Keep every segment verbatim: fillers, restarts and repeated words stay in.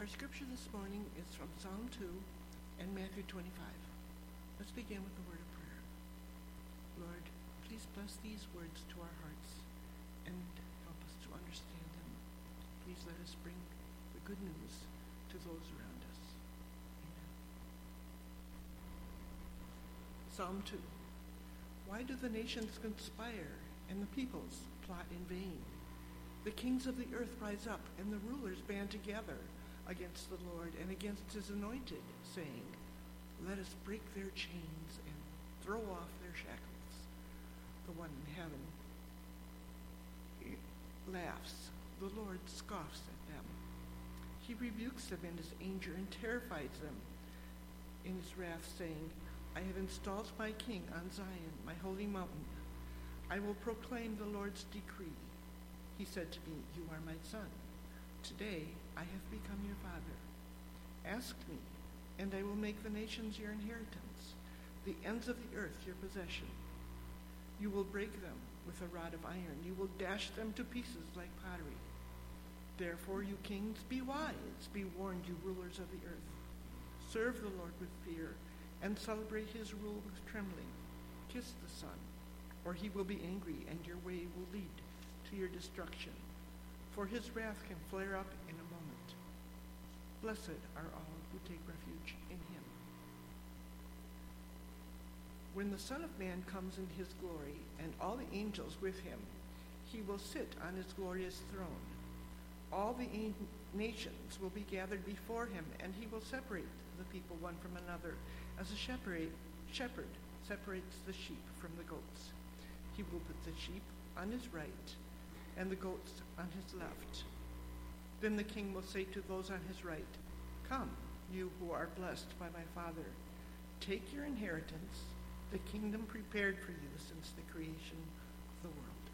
Our scripture this morning is from Psalm two and Matthew twenty-five. Let's begin with the word of prayer. Lord, please bless these words to our hearts and help us to understand them. Please let us bring the good news to those around us. Amen. Psalm two. Why do the nations conspire and the peoples plot in vain? The kings of the earth rise up and the rulers band together against the Lord and against his anointed, saying, let us break their chains and throw off their shackles. The one in heaven laughs. The Lord scoffs at them. He rebukes them in his anger and terrifies them in his wrath, saying, I have installed my king on Zion, my holy mountain. I will proclaim the Lord's decree. He said to me, you are my son. Today I have become your father. Ask me, and I will make the nations your inheritance, the ends of the earth your possession. You will break them with a rod of iron. You will dash them to pieces like pottery. Therefore, you kings, be wise. Be warned, you rulers of the earth. Serve the Lord with fear and celebrate his rule with trembling. Kiss the Son, or he will be angry, and your way will lead to your destruction. For his wrath can flare up in a moment. Blessed are all who take refuge in him. When the Son of Man comes in his glory, and all the angels with him, he will sit on his glorious throne. All the nations will be gathered before him, and he will separate the people one from another, as a shepherd, shepherd separates the sheep from the goats. He will put the sheep on his right and the goats on his left. Then the king will say to those on his right, come, you who are blessed by my Father, take your inheritance, the kingdom prepared for you since the creation of the world.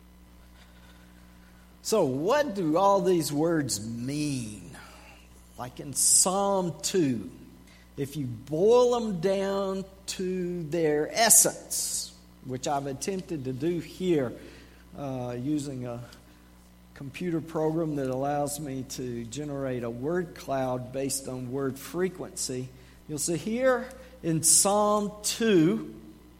So what do all these words mean? Like in Psalm two, if you boil them down to their essence, which I've attempted to do here uh, using a computer program that allows me to generate a word cloud based on word frequency, you'll see here in Psalm two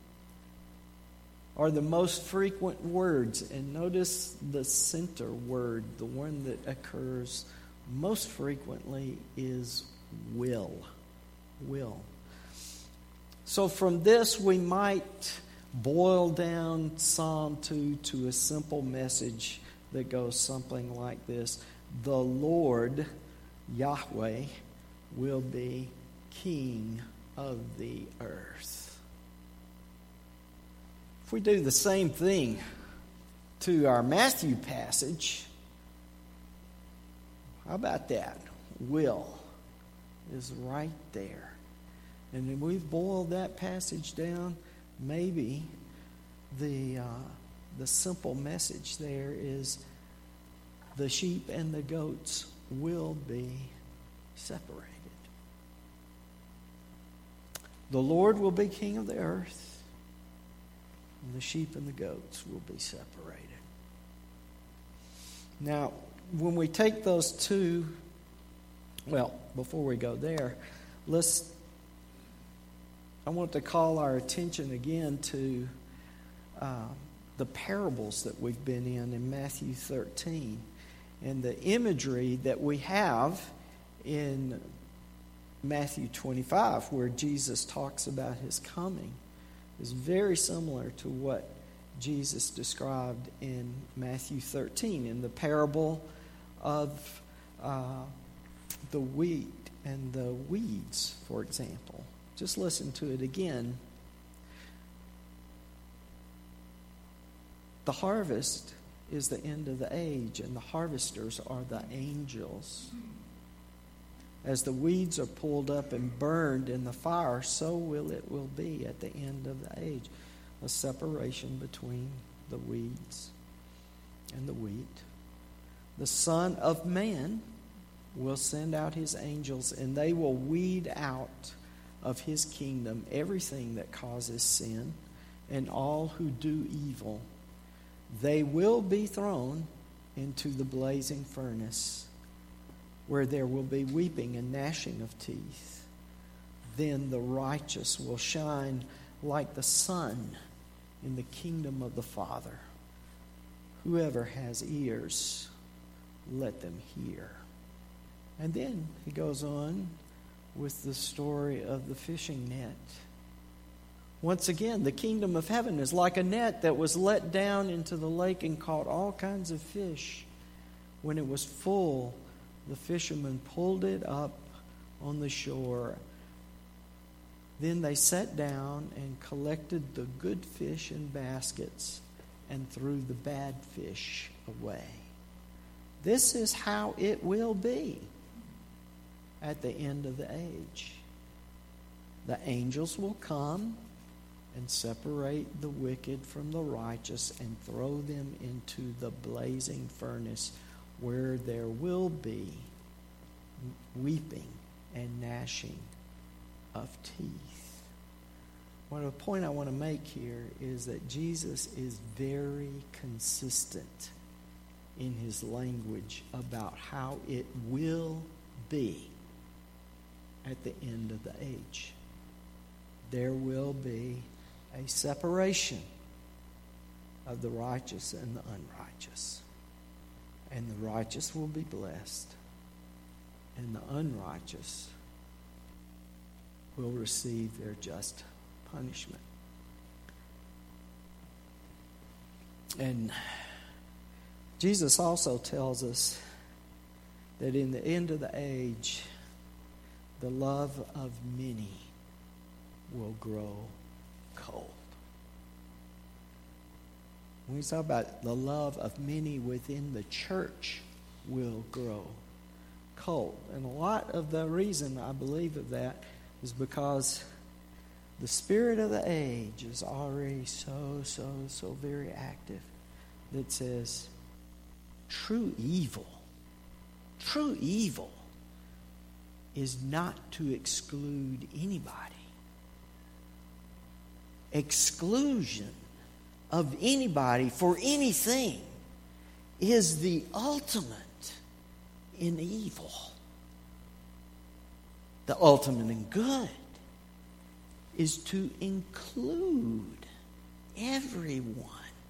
are the most frequent words. And notice the center word, the one that occurs most frequently is will. Will. So from this we might boil down Psalm two to a simple message that goes something like this. The Lord, Yahweh, will be king of the earth. If we do the same thing to our Matthew passage, how about that? Will is right there. And when we've boiled that passage down, maybe the uh, the simple message there is the sheep and the goats will be separated. The Lord will be king of the earth, and the sheep and the goats will be separated. Now, when we take those two, well, before we go there, let's I want to call our attention again to uh, the parables that we've been in in Matthew thirteen. And the imagery that we have in Matthew twenty-five, where Jesus talks about his coming, is very similar to what Jesus described in Matthew thirteen, in the parable of uh, the wheat and the weeds, for example. Just listen to it again. The harvest is the end of the age, and the harvesters are the angels. As the weeds are pulled up and burned in the fire, so will it will be at the end of the age. A separation between the weeds and the wheat. The Son of Man will send out his angels, and they will weed out of his kingdom everything that causes sin and all who do evil. They will be thrown into the blazing furnace. where there will be weeping and gnashing of teeth. Then the righteous will shine like the sun in the kingdom of the Father. Whoever has ears, let them hear. And then he goes on with the story of the fishing net. Once again, the kingdom of heaven is like a net that was let down into the lake and caught all kinds of fish. When it was full, the fishermen pulled it up on the shore. Then they sat down and collected the good fish in baskets and threw the bad fish away. This is how it will be at the end of the age. The angels will come and separate the wicked from the righteous and throw them into the blazing furnace, where there will be weeping and gnashing of teeth. Well, the point I want to make here is that Jesus is very consistent in his language about how it will be at the end of the age. There will be a separation of the righteous and the unrighteous. And the righteous will be blessed, and the unrighteous will receive their just punishment. And Jesus also tells us that in the end of the age, the love of many will grow cold. When we talk about the love of many within the church will grow cold. And a lot of the reason I believe of that is because the spirit of the age is already so, so, so very active that says true evil, true evil is not to exclude anybody. Exclusion of anybody for anything is the ultimate in evil. The ultimate in good is to include everyone.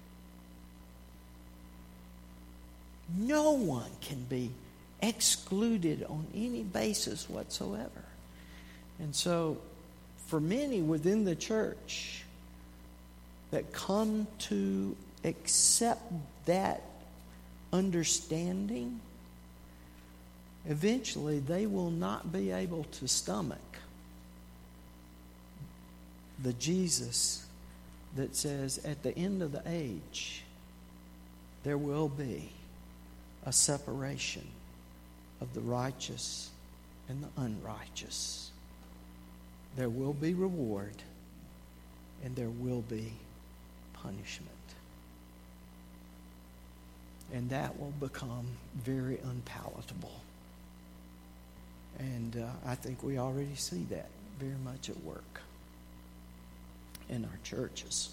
No one can be excluded on any basis whatsoever. And so, for many within the church that come to accept that understanding, eventually they will not be able to stomach the Jesus that says at the end of the age there will be a separation of the righteous and the unrighteous. There will be reward and there will be punishment. And that will become very unpalatable. And uh, I think we already see that very much at work in our churches.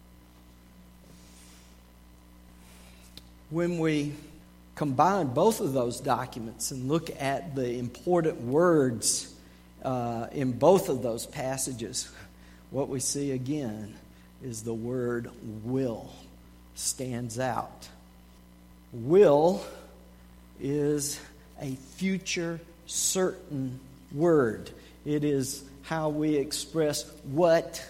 When we combine both of those documents and look at the important words uh, in both of those passages, what we see again is the word will stands out. Will is a future certain word. It is how we express what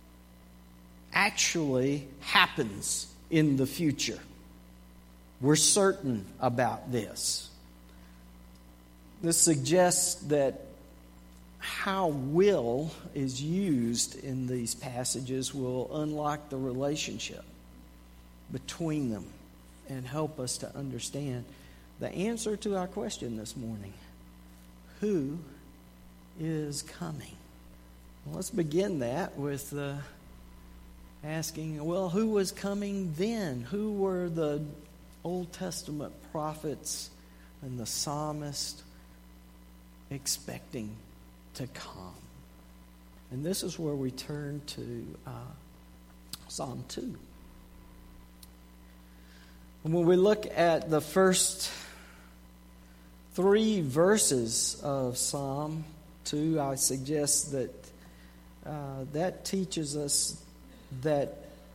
actually happens in the future. We're certain about this. This suggests that how will is used in these passages will unlock the relationship between them and help us to understand the answer to our question this morning. Who is coming? Well, let's begin that with uh, asking, well, who was coming then? Who were the Old Testament prophets and the psalmist expecting to come? And this is where we turn to uh, Psalm two. And when we look at the first three verses of Psalm two, I suggest that uh, that teaches us that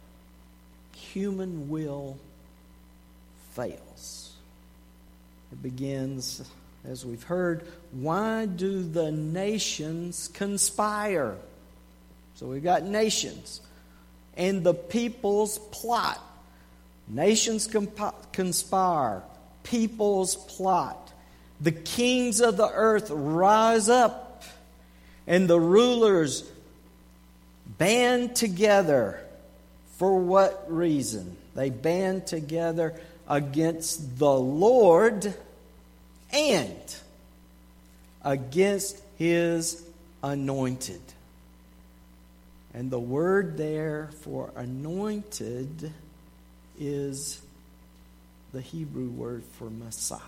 human will fails. It begins, as we've heard, why do the nations conspire? So we've got nations. And the peoples plot. Nations comp- conspire. Peoples plot. The kings of the earth rise up. And the rulers band together. For what reason? They band together against the Lord and against His anointed. And the word there for anointed is the Hebrew word for Messiah.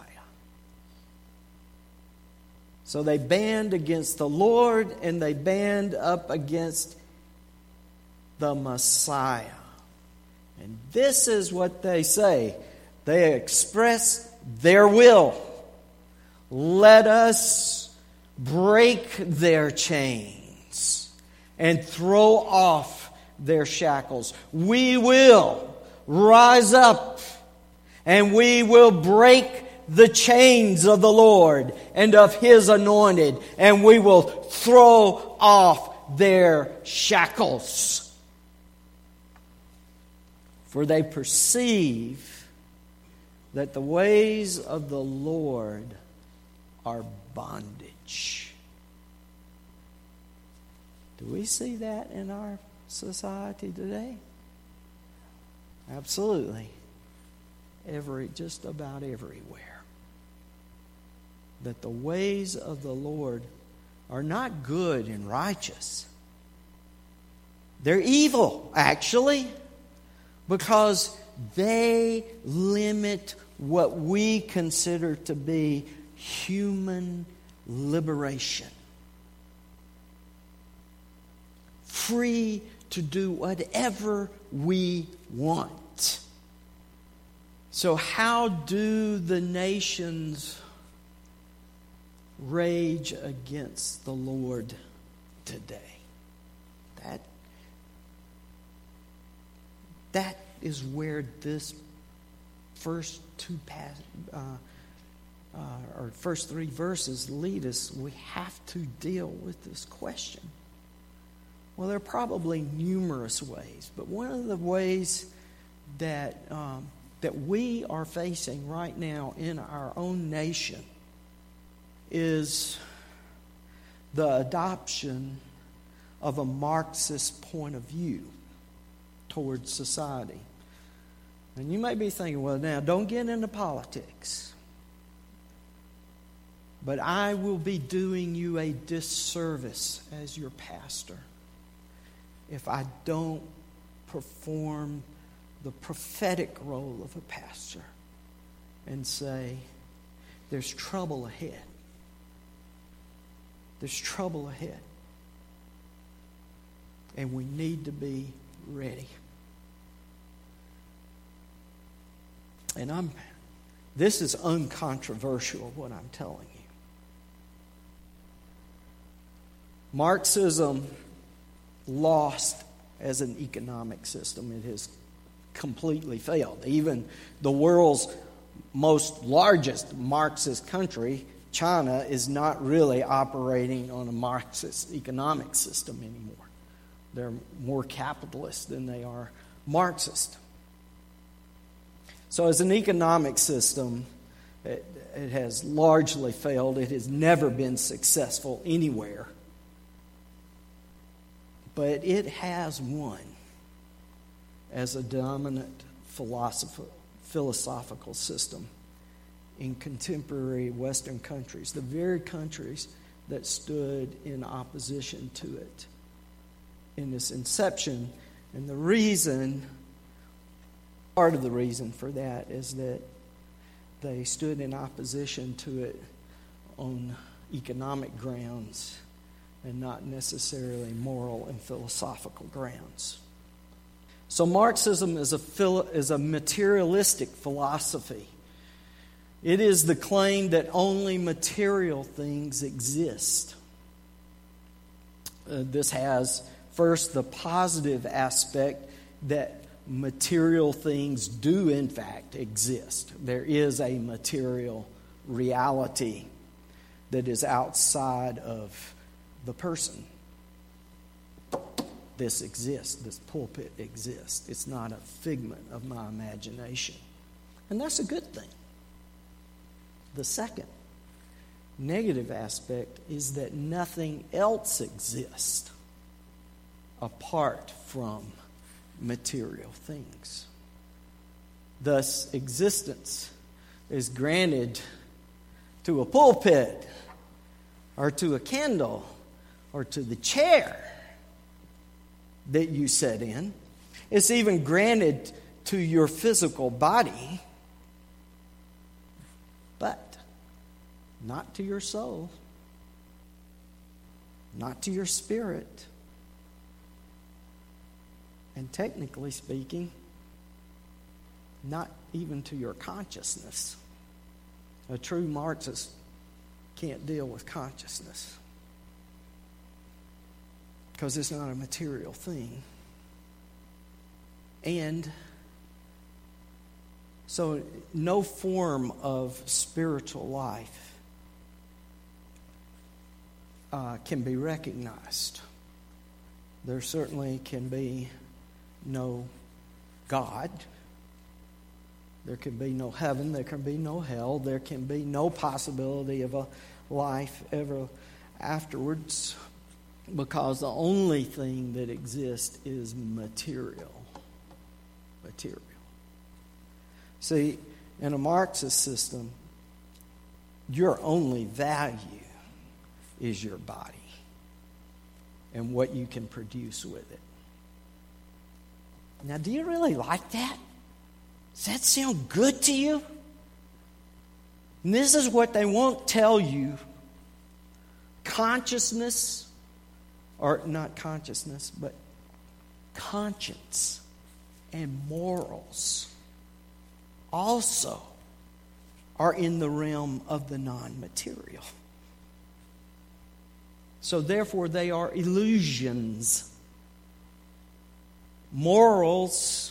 So they band against the Lord and they band up against the Messiah. And this is what they say. They express their will. Let us break their chains and throw off their shackles. We will rise up and we will break the chains of the Lord and of His anointed, and we will throw off their shackles. For they perceive that the ways of the Lord are bondage. Do we see that in our society today? Absolutely. Every, just about everywhere. That the ways of the Lord are not good and righteous. They're evil, actually, because they limit what we consider to be human liberation. Free to do whatever we want. So how do the nations rage against the Lord today? That, that is where this first two pas- uh, uh, or first three verses lead us. We have to deal with this question. Well, there are probably numerous ways, but one of the ways that um, that we are facing right now in our own nation is the adoption of a Marxist point of view towards society. And you may be thinking, well, now, don't get into politics. But I will be doing you a disservice as your pastor if I don't perform the prophetic role of a pastor and say, there's trouble ahead. There's trouble ahead. And we need to be ready. And I'm this is uncontroversial, what I'm telling you. Marxism lost as an economic system. It has completely failed. Even the world's most largest Marxist country, China, is not really operating on a Marxist economic system anymore. They're more capitalist than they are Marxist. So as an economic system, it, it has largely failed. It has never been successful anywhere. But it has won as a dominant philosoph- philosophical system in contemporary Western countries, the very countries that stood in opposition to it in its inception. And the reason, part of the reason for that is that they stood in opposition to it on economic grounds and not necessarily moral and philosophical grounds. So Marxism is a philo- is a materialistic philosophy It is the claim that only material things exist. Uh, this has, first, the positive aspect that material things do, in fact, exist. There is a material reality that is outside of the person. This exists. This pulpit exists. It's not a figment of my imagination. And that's a good thing. The second negative aspect is that nothing else exists apart from material things. Thus, existence is granted to a pulpit, or to a candle, or to the chair that you sit in. It's even granted to your physical body, but not to your soul, not to your spirit, and technically speaking, not even to your consciousness. A true Marxist can't deal with consciousness because it's not a material thing. And so no form of spiritual life uh, can be recognized. There certainly can be no God. There can be no heaven. There can be no hell. There can be no possibility of a life ever afterwards, because the only thing that exists is material. Material. See, in a Marxist system, your only value is your body and what you can produce with it. Now, do you really like that? Does that sound good to you? And this is what they won't tell you. Consciousness, or not consciousness, but conscience and morals also are in the realm of the non-material. So therefore they are illusions. Morals,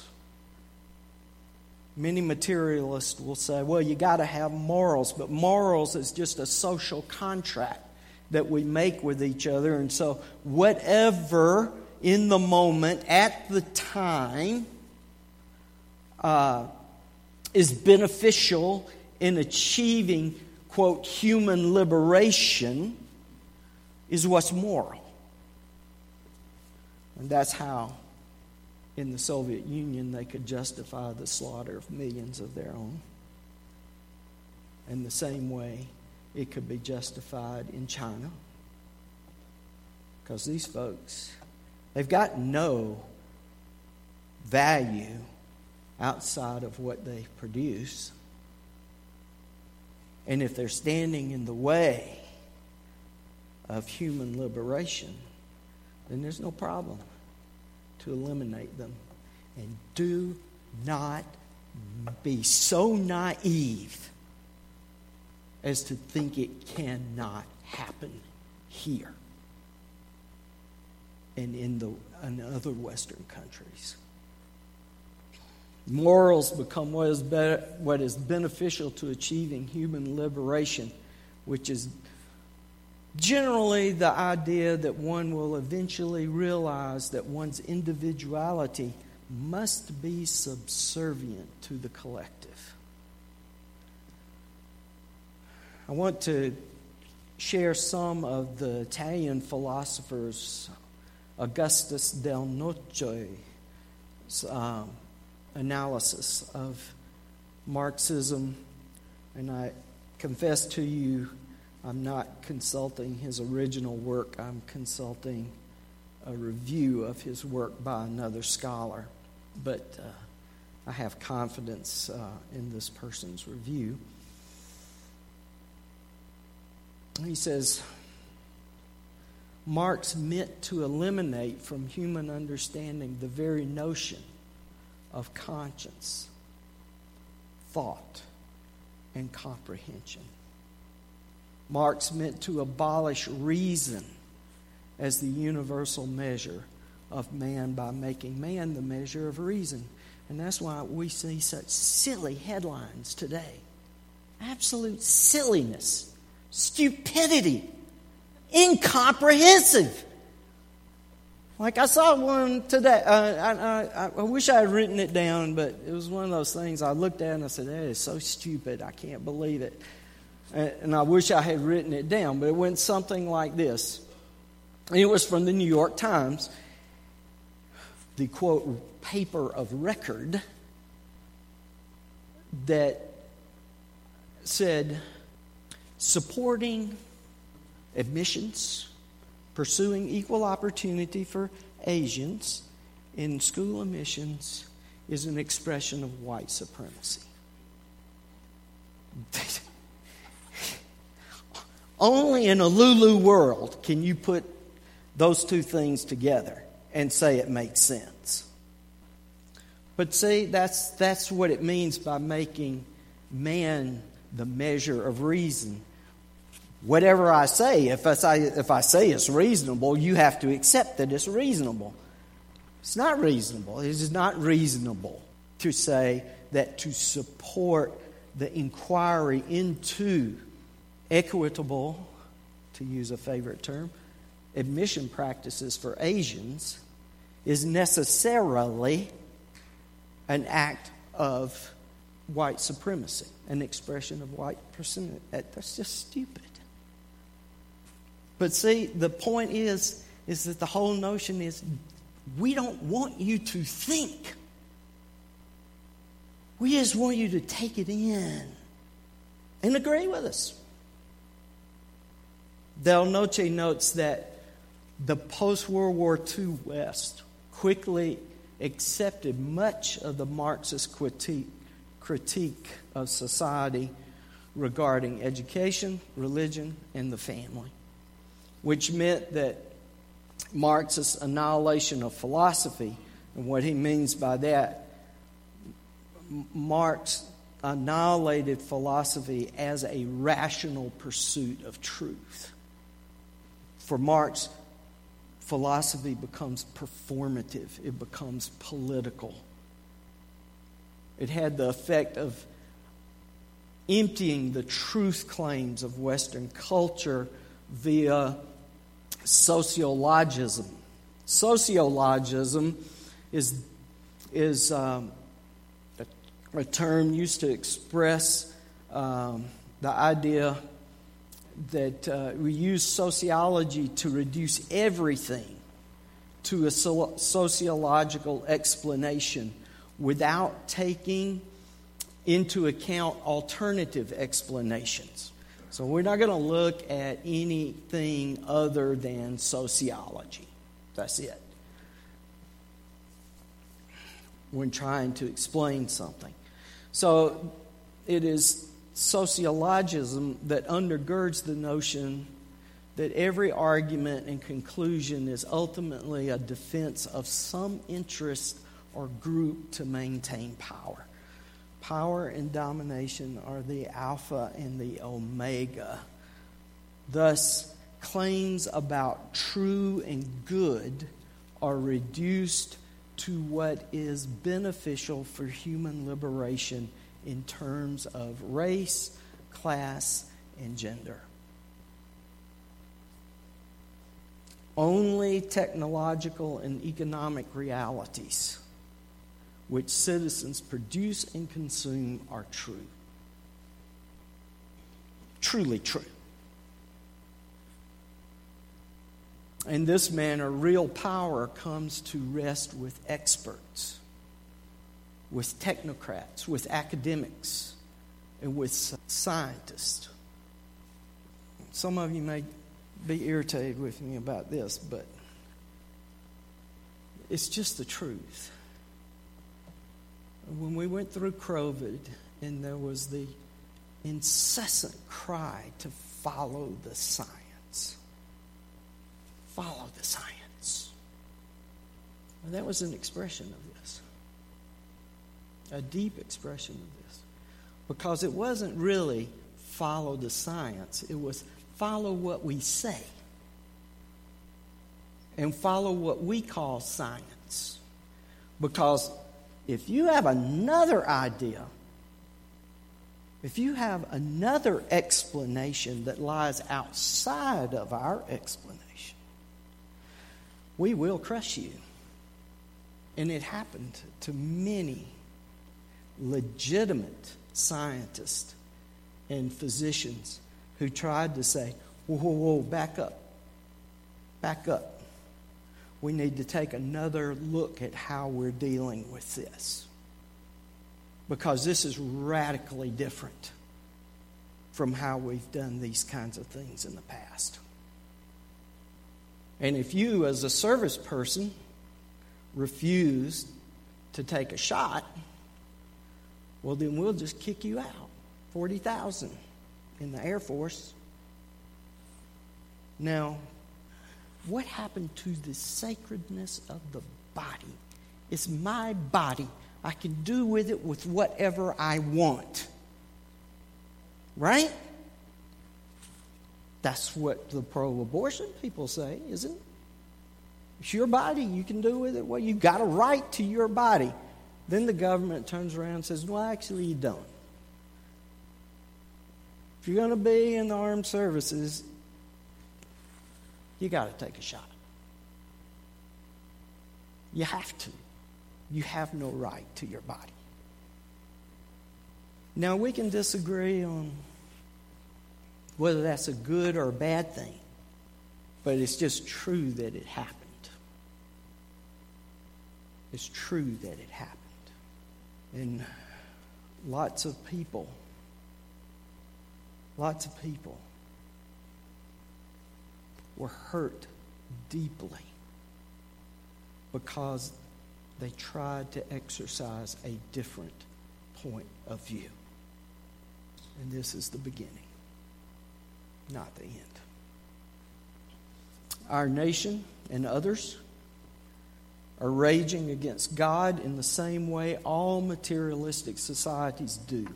many materialists will say, well, you got to have morals, but morals is just a social contract that we make with each other, and so whatever in the moment, at the time, uh, is beneficial in achieving, quote, human liberation is what's moral. And that's how, in the Soviet Union, they could justify the slaughter of millions of their own. In the same way, it could be justified in China. Because these folks, they've got no value outside of what they produce. And if they're standing in the way of human liberation, then there's no problem to eliminate them. And do not be so naive as to think it cannot happen here and in the in other Western countries. Morals become what is better, what is beneficial to achieving human liberation, which is generally the idea that one will eventually realize that one's individuality must be subservient to the collective. I want to share some of the Italian philosophers, Augustus Del Noce's um, analysis of Marxism, and I confess to you, I'm not consulting his original work. I'm consulting a review of his work by another scholar. But uh, I have confidence uh, in this person's review. He says, Marx meant to eliminate from human understanding the very notion of conscience, thought, and comprehension. Marx meant to abolish reason as the universal measure of man by making man the measure of reason. And that's why we see such silly headlines today. Absolute silliness, stupidity, incomprehensive. Like I saw one today. Uh, I, I, I wish I had written it down, but it was one of those things I looked at and I said, that is so stupid. I can't believe it. And, and I wish I had written it down, but it went something like this. And it was from the New York Times, the, quote, paper of record, that said, supporting admissions, pursuing equal opportunity for Asians in school admissions is an expression of white supremacy. Only in a Lulu world can you put those two things together and say it makes sense. But see, that's that's what it means by making man the measure of reason. Whatever I say, if I say, if I say it's reasonable, you have to accept that it's reasonable. It's not reasonable. It is not reasonable to say that to support the inquiry into equitable, to use a favorite term, admission practices for Asians is necessarily an act of white supremacy, an expression of white supremacy. That's just stupid. But see, the point is, is that the whole notion is we don't want you to think. We just want you to take it in and agree with us. Del Noce notes that the post-World War Two West quickly accepted much of the Marxist critique, critique of society regarding education, religion, and the family, which meant that Marx's annihilation of philosophy, and what he means by that, Marx annihilated philosophy as a rational pursuit of truth. For Marx, philosophy becomes performative. It becomes political. It had the effect of emptying the truth claims of Western culture via sociologism. Sociologism is, is um, a, a term used to express um, the idea that uh, we use sociology to reduce everything to a so- sociological explanation without taking into account alternative explanations. So we're not going to look at anything other than sociology. That's it. When trying to explain something. So it is sociologism that undergirds the notion that every argument and conclusion is ultimately a defense of some interest or group to maintain power. Power and domination are the alpha and the omega. Thus, claims about true and good are reduced to what is beneficial for human liberation in terms of race, class, and gender. Only technological and economic realities which citizens produce and consume are true. Truly true. In this manner, real power comes to rest with experts, with technocrats, with academics, and with scientists. Some of you may be irritated with me about this, but it's just the truth. When we went through COVID and there was the incessant cry to follow the science, follow the science. Well, that was an expression of this, a deep expression of this. Because it wasn't really follow the science. It was follow what we say. And follow what we call science. Because if you have another idea, if you have another explanation that lies outside of our explanation, we will crush you. And it happened to many legitimate scientists and physicians who tried to say, whoa, whoa, whoa, back up. Back up. We need to take another look at how we're dealing with this. Because this is radically different from how we've done these kinds of things in the past. And if you, as a service person, refuse to take a shot, well, then we'll just kick you out. forty thousand in the Air Force. Now, what happened to the sacredness of the body? It's my body. I can do with it with whatever I want. Right? That's what the pro-abortion people say, isn't it? It's your body. You can do with it what you've got a right to your body. Then the government turns around and says, well, actually, you don't. If you're going to be in the armed services, you got to take a shot. You have to. You have no right to your body. Now, we can disagree on whether that's a good or a bad thing, but it's just true that it happened. It's true that it happened. And lots of people, lots of people were hurt deeply because they tried to exercise a different point of view. And this is the beginning, not the end. Our nation and others are raging against God in the same way all materialistic societies do,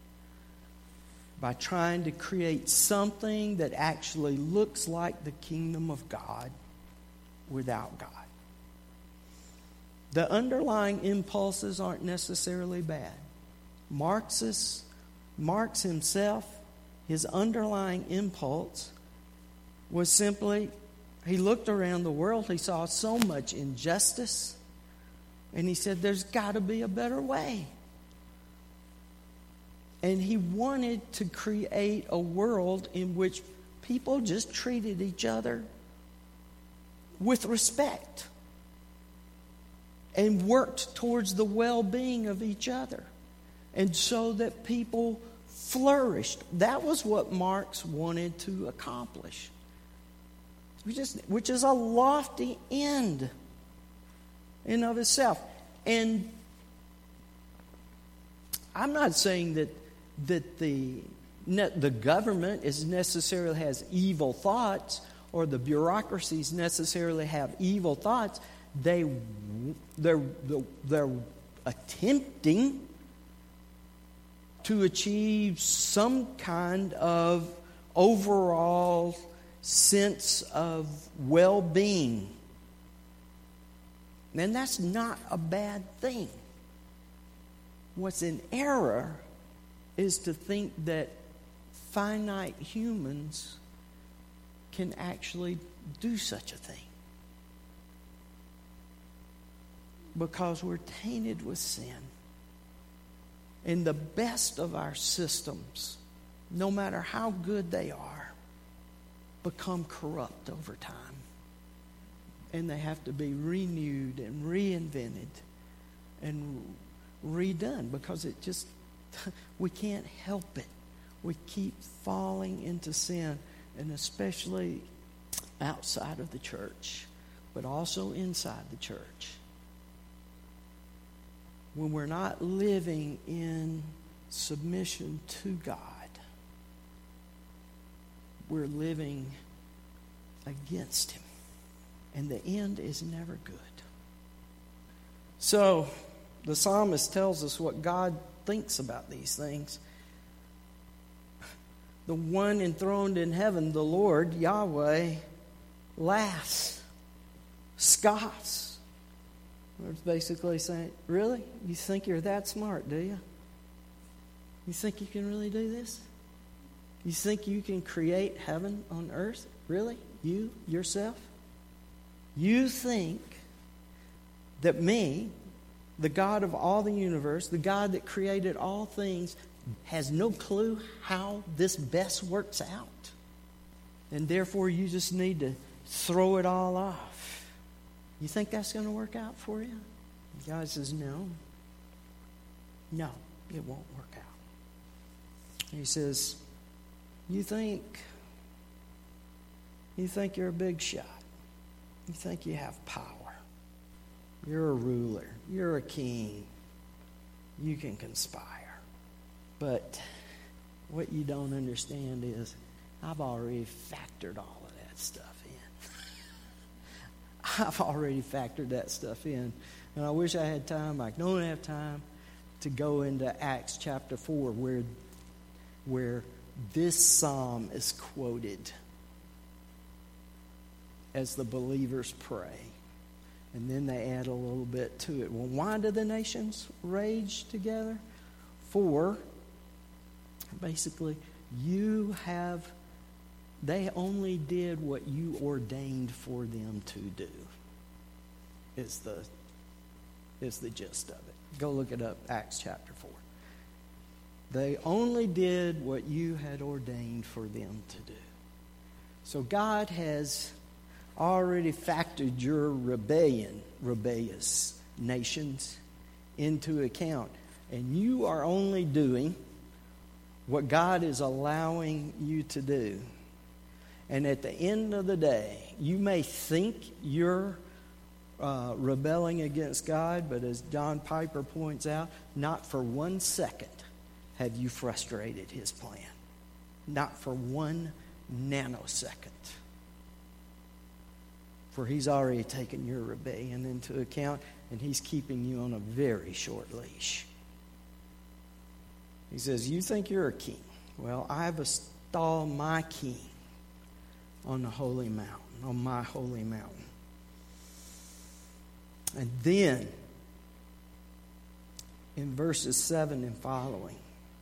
by trying to create something that actually looks like the kingdom of God without God. The underlying impulses aren't necessarily bad. Marxists, Marx himself, his underlying impulse was simply, he looked around the world, he saw so much injustice, and he said, there's got to be a better way. And he wanted to create a world in which people just treated each other with respect and worked towards the well-being of each other, and so that people flourished. That was what Marx wanted to accomplish, which is, which is a lofty end in of itself. And I'm not saying that that the the government is necessarily has evil thoughts, or the bureaucracies necessarily have evil thoughts. They they're they're attempting to achieve some kind of overall sense of well-being. And that's not a bad thing. What's in error is to think that finite humans can actually do such a thing. Because we're tainted with sin. And the best of our systems, no matter how good they are, become corrupt over time. And they have to be renewed and reinvented and redone, because it just, we can't help it. We keep falling into sin, and especially outside of the church, but also inside the church. When we're not living in submission to God, we're living against Him. And the end is never good. So, the psalmist tells us what God thinks about these things. the one enthroned in heaven, the Lord, Yahweh, laughs, scoffs. It's basically saying, really? You think you're that smart, do you? You think you can really do this? You think you can create heaven on earth? Really? You, yourself? You think that me, the God of all the universe, the God that created all things, has no clue how this best works out? And therefore you just need to throw it all off. You think that's going to work out for you? God says, no. No, it won't work out. He says, you think, you think you're a big shot. You think you have power. You're a ruler. You're a king. You can conspire. But what you don't understand is I've already factored all of that stuff in. I've already factored that stuff in. And I wish I had time. I don't have time to go into Acts chapter four where, where this psalm is quoted as the believers pray. And then they add a little bit to it. Well, why do the nations rage together? For, basically, you have, they only did what you ordained for them to do. Is the, is the gist of it. Go look it up, Acts chapter four. They only did what you had ordained for them to do. So God has already factored your rebellion, rebellious nations, into account. And you are only doing what God is allowing you to do. And at the end of the day, you may think you're uh, rebelling against God, but as John Piper points out, not for one second have you frustrated His plan. Not for one nanosecond. For He's already taken your rebellion into account, and He's keeping you on a very short leash. He says, you think you're a king. Well, I've installed my king on the holy mountain, on my holy mountain. And then, in verses seven and following,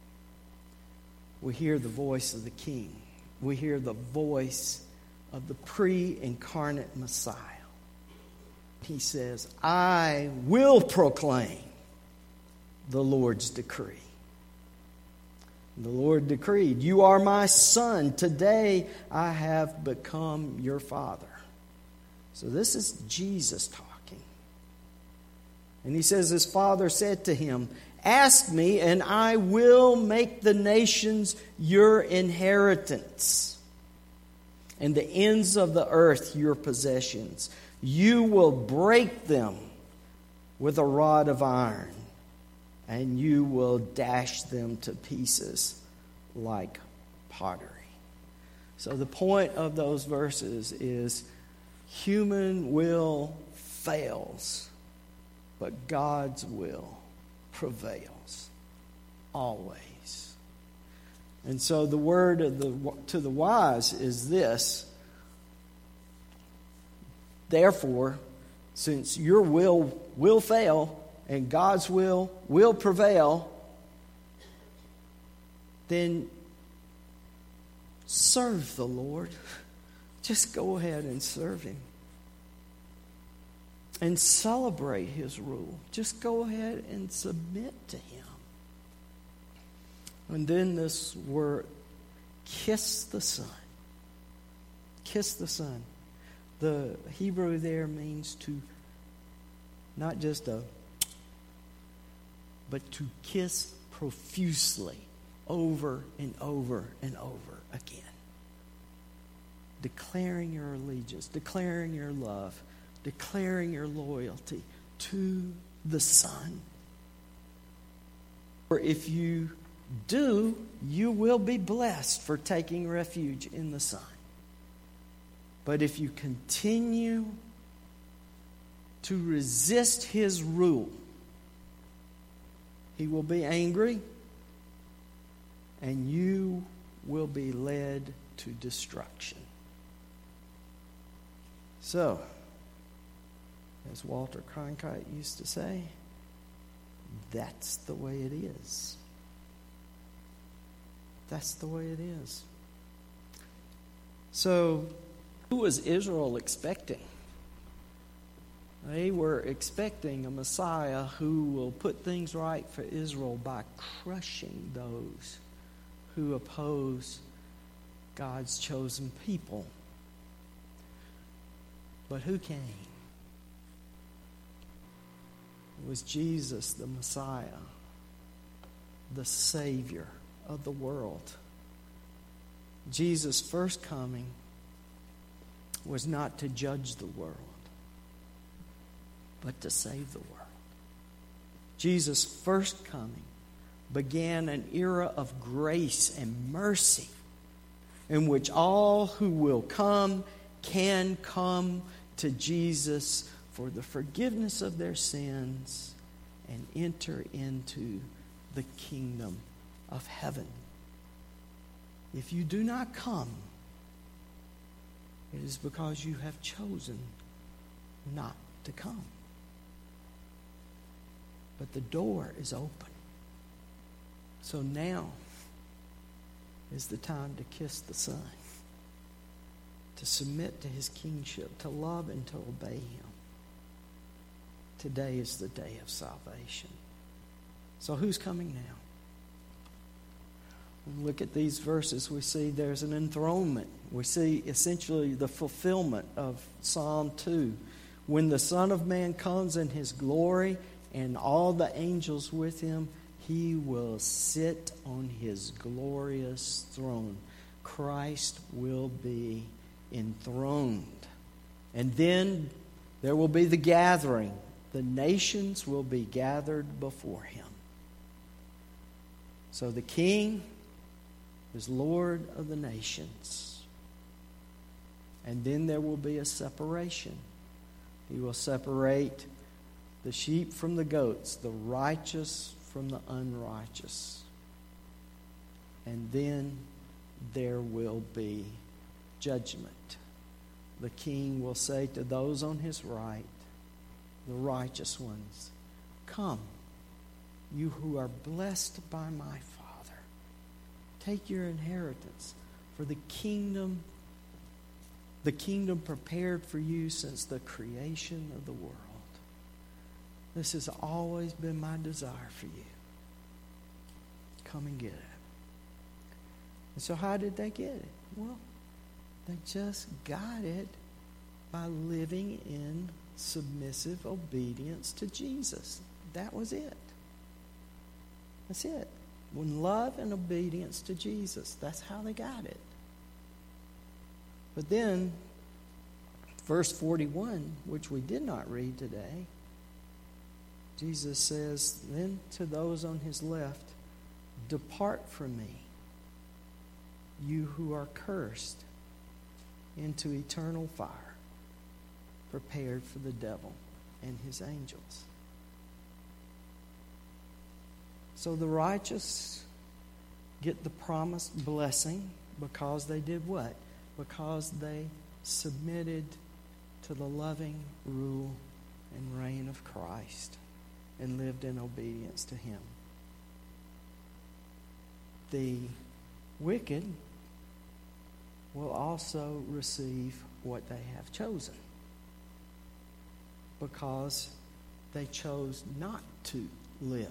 we hear the voice of the king. We hear the voice of the pre-incarnate Messiah. He says, I will proclaim the Lord's decree. The Lord decreed, you are my son. Today I have become your father. So this is Jesus talking. And he says, his father said to him, ask me and I will make the nations your inheritance, and the ends of the earth your possessions. You will break them with a rod of iron, and you will dash them to pieces like pottery. So the point of those verses is human will fails, but God's will prevails always. And so the word of the to the wise is this: therefore, since your will will fail and God's will will prevail, then serve the Lord. Just go ahead and serve Him. And celebrate His rule. Just go ahead and submit to Him. And then this word, kiss the Son. Kiss the Son. The Hebrew there means to, not just a, but to kiss profusely over and over and over again. Declaring your allegiance, declaring your love, declaring your loyalty to the Son. For if you do, you will be blessed for taking refuge in the Son. But if you continue to resist His rule, He will be angry, and you will be led to destruction. So, as Walter Cronkite used to say, that's the way it is. That's the way it is. So, who was Israel expecting? They were expecting a Messiah who will put things right for Israel by crushing those who oppose God's chosen people. But who came? It was Jesus, the Messiah, the Savior of the world. Jesus' first coming was not to judge the world, but to save the world. Jesus' first coming began an era of grace and mercy in which all who will come can come to Jesus for the forgiveness of their sins and enter into the kingdom of heaven. If you do not come, it is because you have chosen not to come. But the door is open. So now is the time to kiss the Son, to submit to His kingship, to love and to obey Him. Today is the day of salvation. So who's coming now? When we look at these verses, we see there's an enthronement. We see essentially the fulfillment of Psalm two. When the Son of Man comes in His glory and all the angels with Him, He will sit on His glorious throne. Christ will be enthroned. And then there will be the gathering. The nations will be gathered before Him. So the King is Lord of the nations. And then there will be a separation. He will separate the sheep from the goats, the righteous from the unrighteous. And then there will be judgment. The King will say to those on His right, the righteous ones, "Come, you who are blessed by my Father. Take your inheritance, for the kingdom, the kingdom prepared for you since the creation of the world." This has always been my desire for you. Come and get it. And so how did they get it? Well, they just got it by living in submissive obedience to Jesus. That was it. That's it. When love and obedience to Jesus. That's how they got it. But then, verse forty-one, which we did not read today, Jesus says, "Then to those on His left, depart from me, you who are cursed, into eternal fire, prepared for the devil and his angels." So the righteous get the promised blessing because they did what? Because they submitted to the loving rule and reign of Christ and lived in obedience to Him. The wicked will also receive what they have chosen because they chose not to live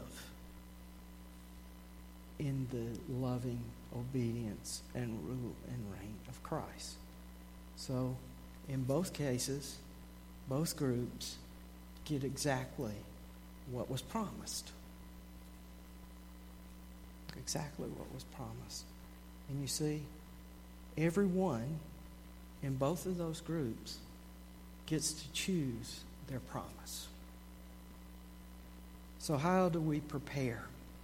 in the loving obedience and rule and reign of Christ. So, in both cases, both groups get exactly what was promised. Exactly what was promised. And you see, everyone in both of those groups gets to choose their promise. So how do we prepare?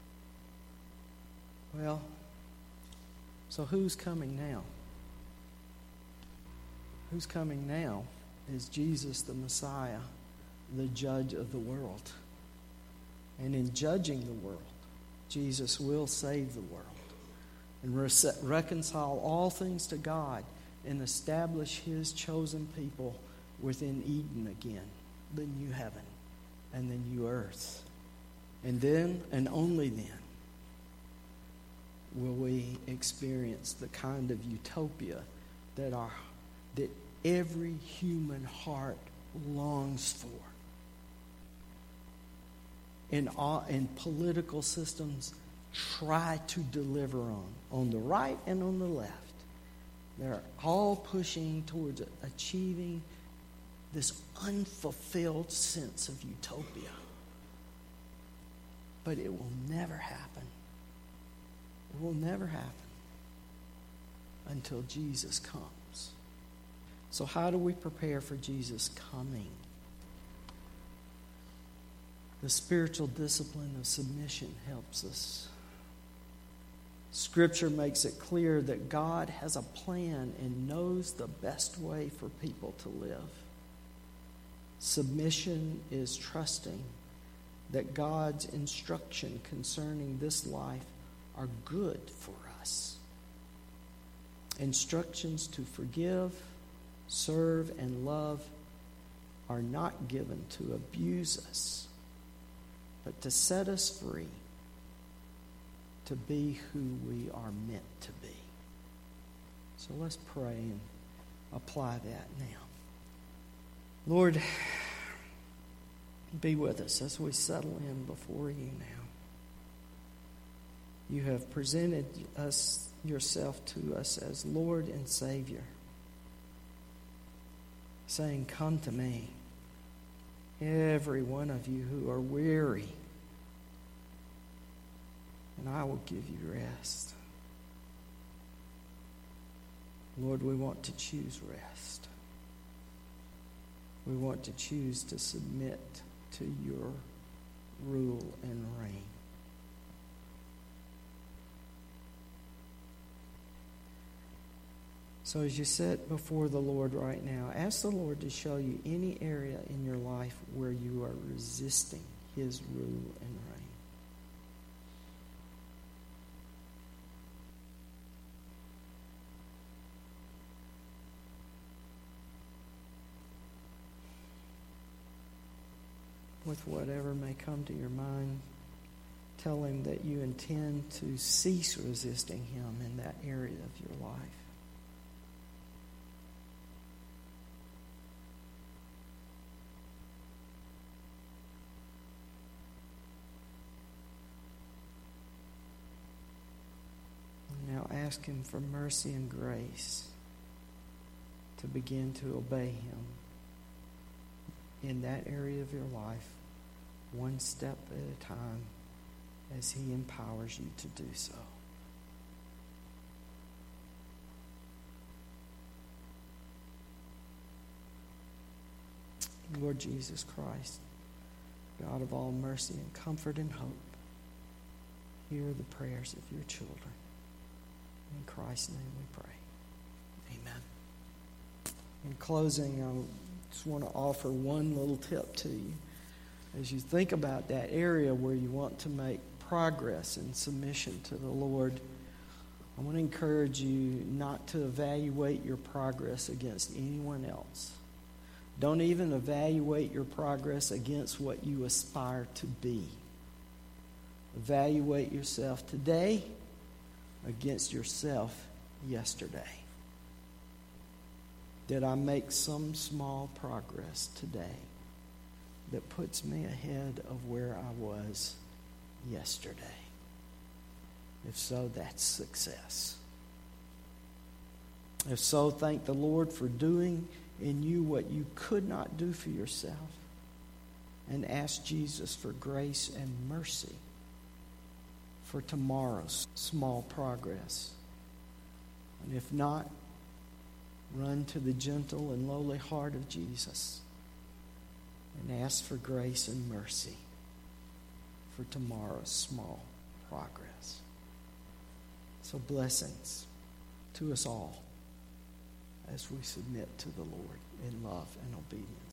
Well, so who's coming now? Who's coming now is Jesus the Messiah, the judge of the world. And in judging the world, Jesus will save the world. and re- reconcile all things to God and establish his chosen people within Eden again, the new heaven and the new earth. And then, and only then, will we experience the kind of utopia that our that every human heart longs for. And, all, and political systems try to deliver on, on the right and on the left. They're all pushing towards achieving this unfulfilled sense of utopia. But it will never happen. It will never happen until Jesus comes. So how do we prepare for Jesus coming? The spiritual discipline of submission helps us. Scripture makes it clear that God has a plan and knows the best way for people to live. Submission is trusting that God's instruction concerning this life are good for us. Instructions to forgive, serve, and love are not given to abuse us, but to set us free, to be who we are meant to be. So let's pray and apply that now. Lord, be with us as we settle in before you now. You have presented us yourself to us as Lord and Savior, saying, "Come to me, every one of you who are weary, and I will give you rest." Lord, we want to choose rest. We want to choose to submit to your rule and reign. So as you sit before the Lord right now, ask the Lord to show you any area in your life where you are resisting his rule and reign. With whatever may come to your mind, tell him that you intend to cease resisting him in that area of your life. Now ask him for mercy and grace to begin to obey him in that area of your life, one step at a time, as he empowers you to do so. Lord Jesus Christ, God of all mercy and comfort and hope, hear the prayers of your children. In Christ's name we pray. Amen. In closing, I just want to offer one little tip to you. As you think about that area where you want to make progress in submission to the Lord, I want to encourage you not to evaluate your progress against anyone else. Don't even evaluate your progress against what you aspire to be. Evaluate yourself today against yourself yesterday. Did I make some small progress today that puts me ahead of where I was yesterday? If so, that's success. If so, thank the Lord for doing in you what you could not do for yourself, and ask Jesus for grace and mercy for tomorrow's small progress. And if not, run to the gentle and lowly heart of Jesus and ask for grace and mercy for tomorrow's small progress. So blessings to us all as we submit to the Lord in love and obedience.